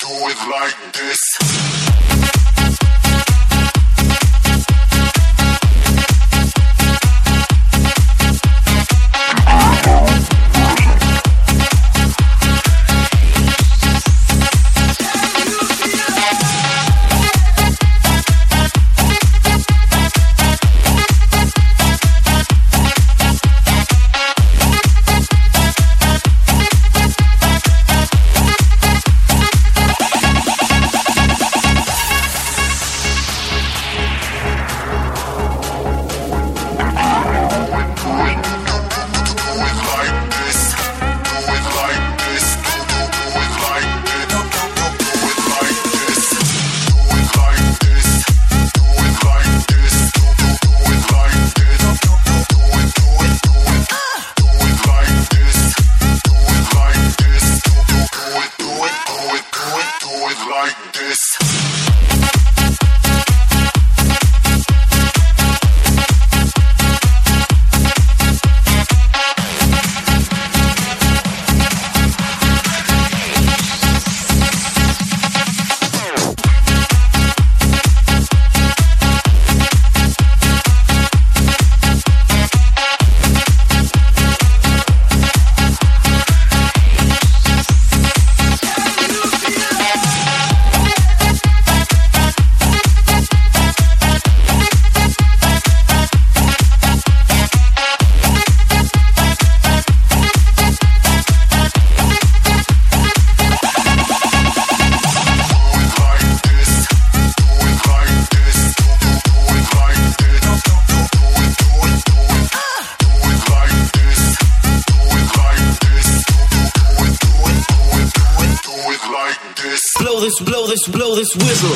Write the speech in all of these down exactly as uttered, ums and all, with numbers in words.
Blow this, blow this whistle.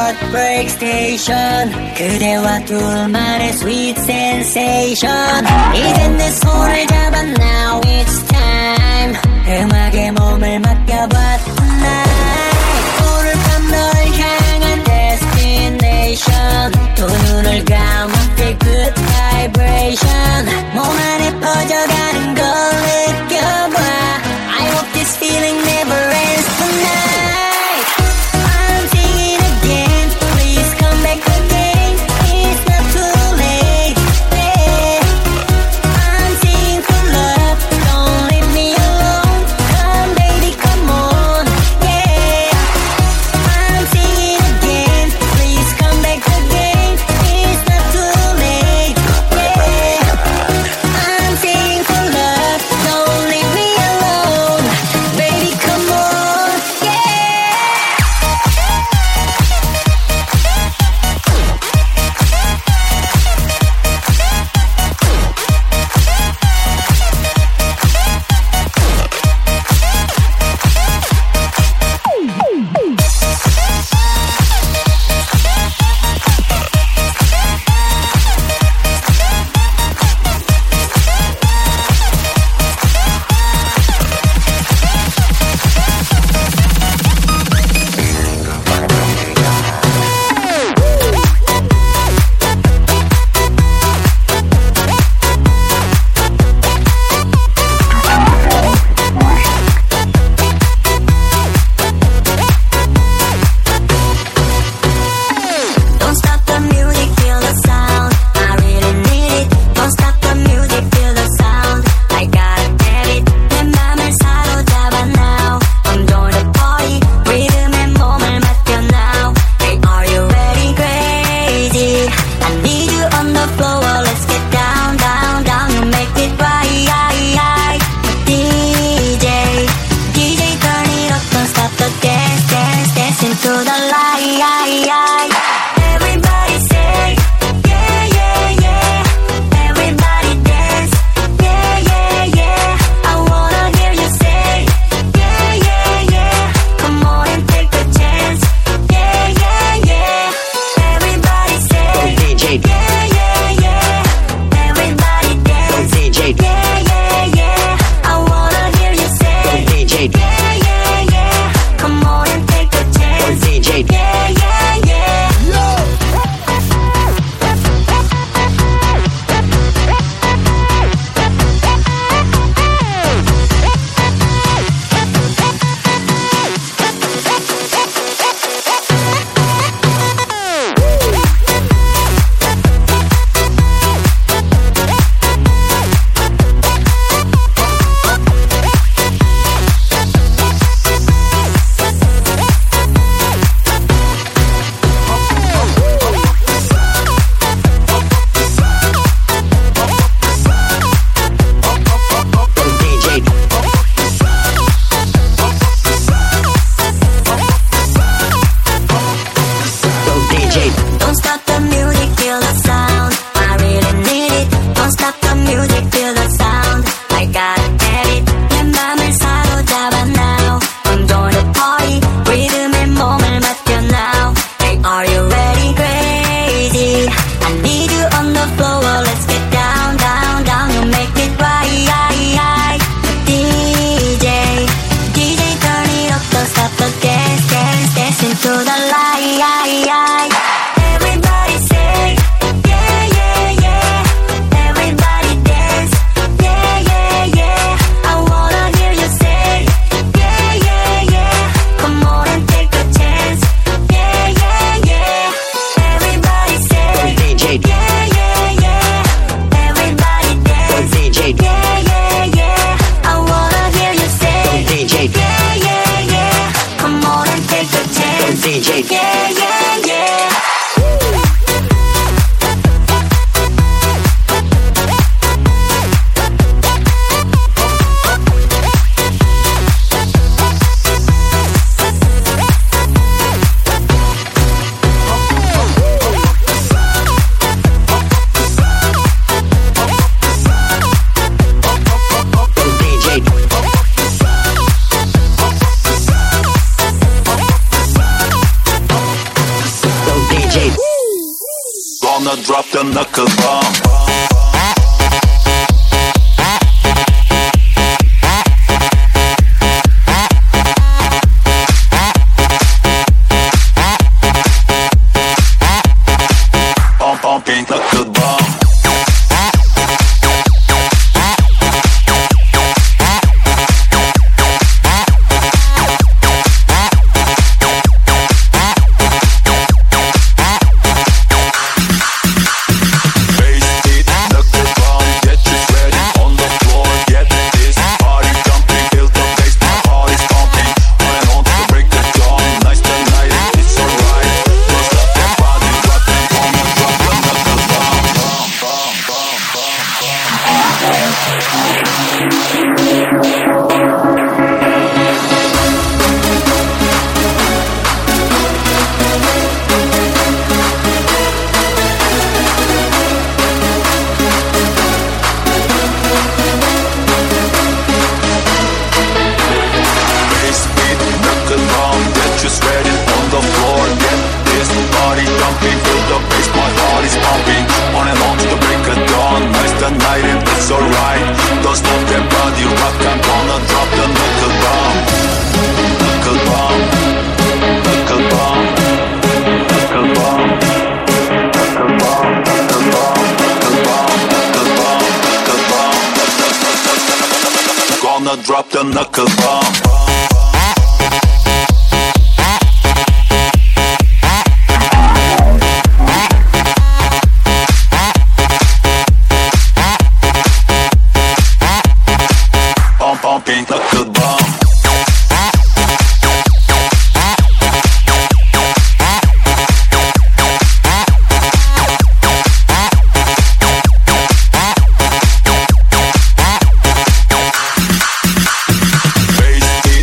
heartbreak station. 그대와 둘만의 sweet sensation. 이젠 내 손을 잡아 now it's time. 음악에 몸을 맡겨봐 tonight. 오늘 밤 널 향한 destination. 두 눈을 감아 feel good vibration. 몸 안에 퍼져가는 걸 느껴봐. I hope this feeling never ends tonight. I'm singing again, please come back again. It's not too late, yeah. I'm singing for love, don't leave me alone. Come baby, come on, yeah. I'm singing again, please come back again. It's not too late, yeah. I'm singing for love, don't leave me alone. Baby, come on, yeah. Don't stop the music, feel the sound. I really need it. Don't stop the music, feel the sound. I gotta get it. 내 맘을 사로잡아 now. I'm doing the party. 리듬에 몸을 맡겨 now. Hey, are you ready? Crazy. I need you on the floor. Let's get down, down, down. You make it right. D J, D J, turn it up. Don't stop the dance, dance, dance into the light. Everybody say, yeah, yeah, yeah. Everybody dance, yeah, yeah, yeah. I wanna hear you say, yeah, yeah, yeah. Come on and take a chance, yeah, yeah, yeah. Everybody say, D J, yeah, yeah, yeah. Everybody dance, D J, yeah, yeah, yeah. I wanna hear you say, D J, yeah, yeah, yeah. Come on and take a chance, D J, yeah, yeah, yeah. Don't stop the music, feel the sound. I really need it. Don't stop the music, feel the sound. I gotta get it. 내 맘을 사로잡아 now. I'm doing the party. 리듬에 몸을 맡겨 now. Hey, are you ready? Crazy. I need you on the floor. Let's get down, down, down. You make it right. D J, D J, turn it up. Don't stop the dance, dance, dance into the light. Everybody say, yeah, yeah, yeah. Everybody dance, yeah, yeah, yeah. I wanna hear you say, yeah, yeah, yeah. Come on and take a chance, yeah, yeah, yeah. Everybody say, D J, yeah, yeah, yeah. Everybody dance, D J, yeah, yeah, yeah. I wanna hear you say, D J, yeah, yeah, yeah. Come on and take a chance, D J, yeah, yeah, yeah. D J. Gonna drop the knuckle bomb. Pumping knuckle bomb. Drop the knuckle bomb. Pump, pumping knuckle bomb. Bass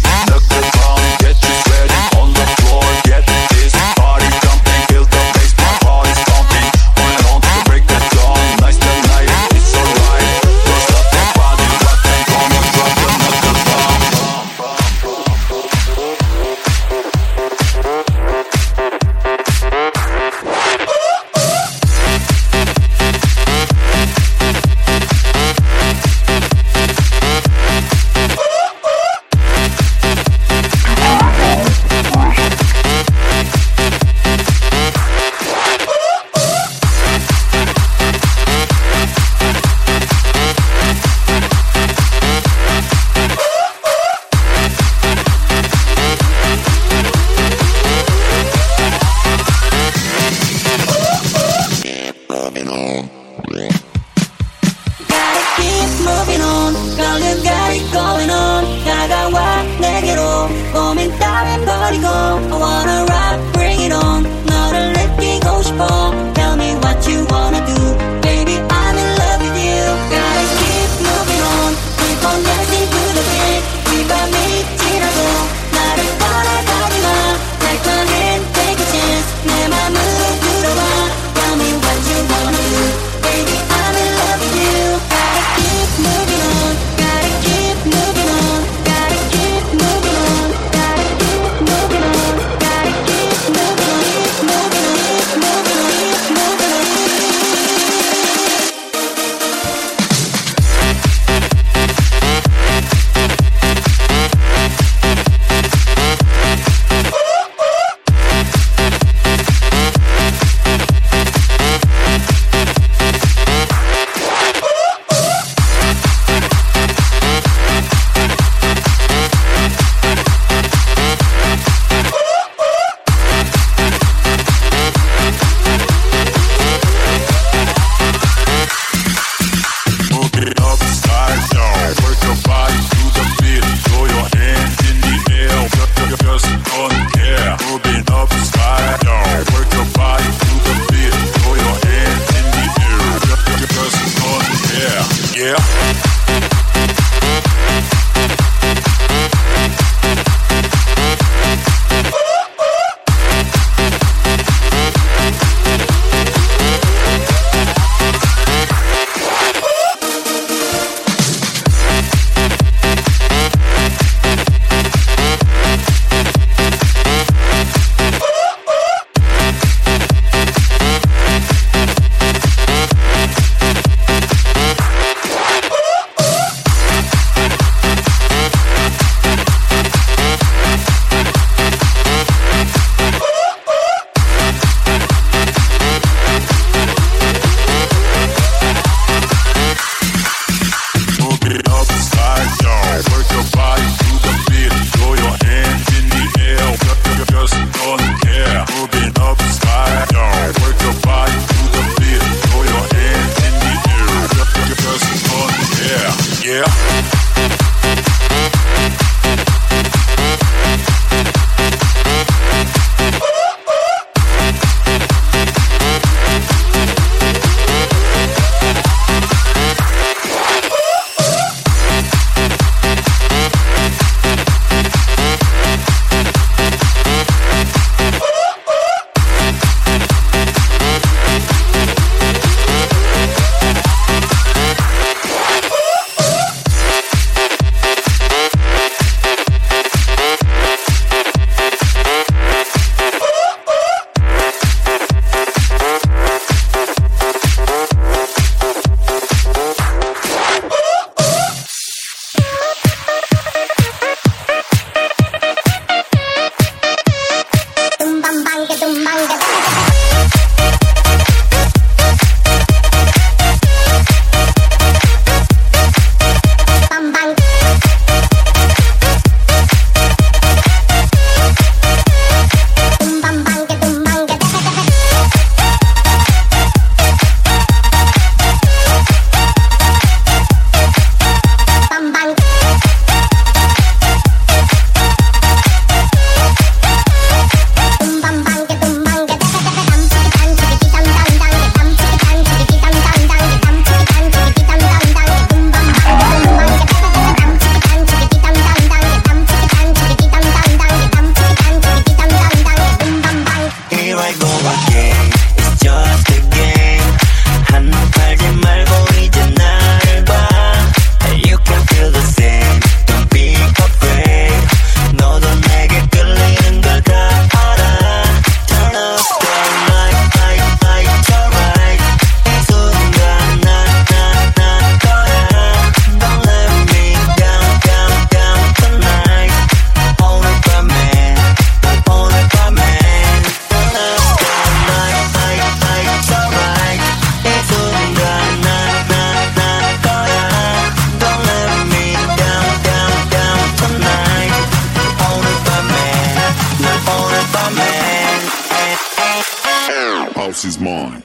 House is mine.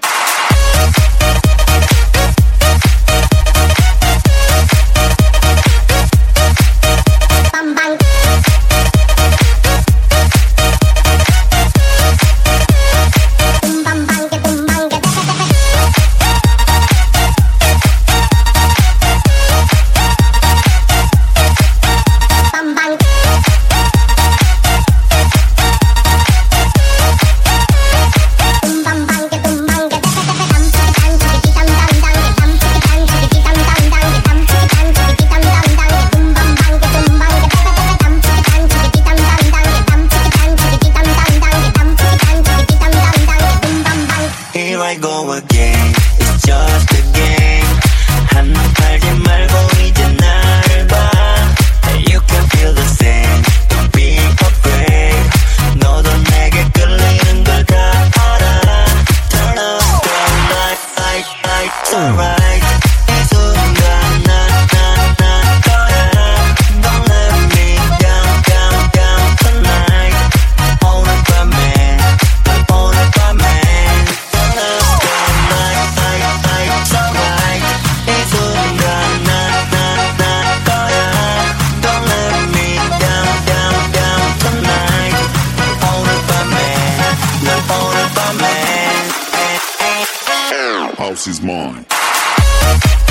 Here I go again. It's just a game. 한눈 팔지 말고 이제 날 봐. You can feel the same. Don't be afraid. 너도 내게 끌리는 걸 다 알아. Turn up the light, light, light. It's alright. 이 순간 나나나 거야. Don't let me down, down, down tonight. 오늘 밤에, 오늘 밤에. House is mine.